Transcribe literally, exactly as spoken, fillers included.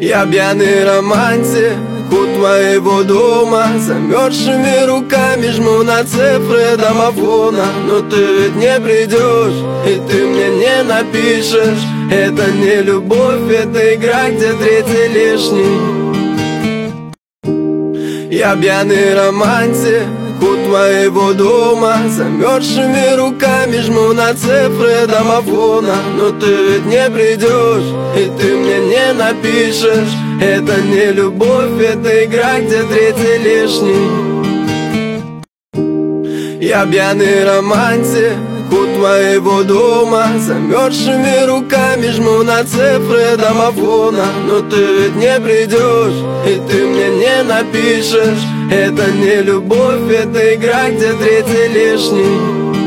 Я пьяный романтик у твоего дома, замерзшими руками жму на цифры домофона. Но ты ведь не придешь, и ты мне не напишешь. Это не любовь, это игра, где третий лишний. Я пьяный романтик у твоего дома, замерзшими руками жму на цифры домофона. Но ты ведь не придешь, и ты мне не напишешь. Это не любовь, это игра, где третий лишний. Я пьяный романтик у твоего дома, замерзшими руками жму на цифры домофона. Но ты ведь не придешь, и ты мне не напишешь. Это не любовь, это игра, где третий лишний.